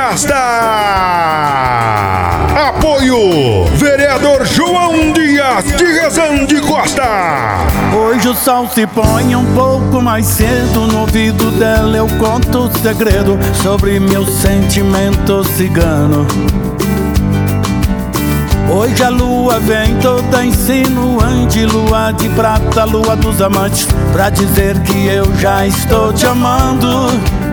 festa. Apoio vereador João Dias de Rezende Costa. Hoje o sol se põe um pouco mais cedo. No ouvido dela eu conto o segredo sobre meu sentimento cigano. Hoje a lua vem toda insinuante, lua de prata, lua dos amantes, pra dizer que eu já estou te amando.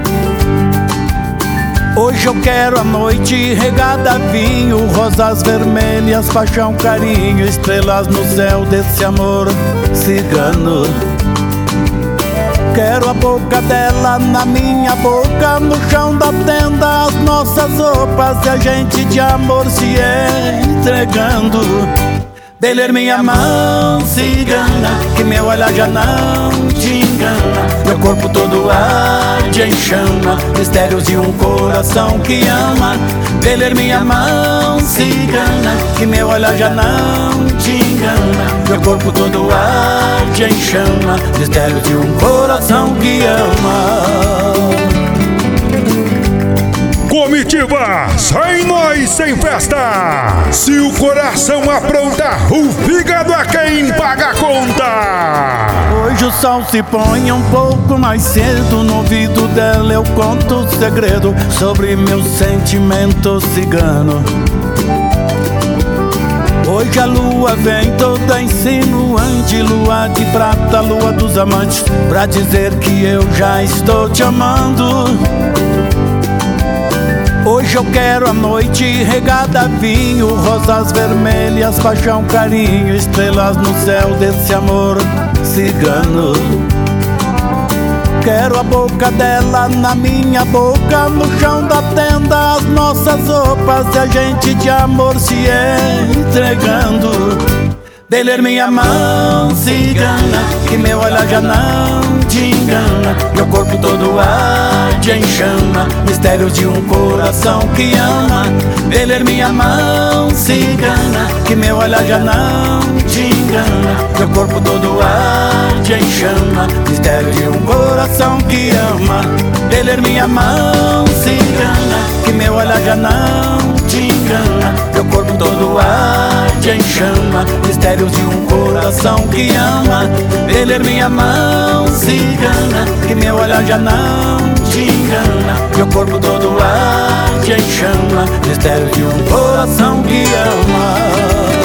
Hoje eu quero a noite regada a vinho, rosas vermelhas, paixão, carinho, estrelas no céu desse amor cigano. Quero a boca dela na minha boca, no chão da tenda as nossas roupas e a gente de amor se entregando. Dele minha mão cigana, que meu olhar já não te engana. Meu corpo todo arde em chama, mistérios de um coração que ama. Dele minha mão cigana, que meu olhar já não te engana. Meu corpo todo arde em chama, mistérios de um coração que ama. Comitiva, sem nós, sem festa. Se o coração apronta, o fígado é quem paga a conta. Hoje o sol se põe um pouco mais cedo. No ouvido dela eu conto o segredo sobre meu sentimento cigano. Hoje a lua vem toda insinuante, lua de prata, lua dos amantes, pra dizer que eu já estou te amando. Hoje eu quero a noite regada a vinho, rosas vermelhas, paixão, carinho, estrelas no céu desse amor cigano. Quero a boca dela na minha boca, no chão da tenda as nossas roupas e a gente de amor se entregando. Dele minha mão cigana, que meu olhar já não te engana. Meu corpo todo arde em chama, mistérios de um coração que ama. Dele minha mão cigana, que meu olhar já não te engana. Meu corpo todo arde em chama, mistério de um coração que ama. Dele minha mão cigana, que meu olhar já não te engana. Meu corpo todo arde em chama, mistérios de um coração que ama. Dele minha mão cigana, que meu olhar já não te engana. Meu corpo todo arde em chama, mistério de um coração que ama.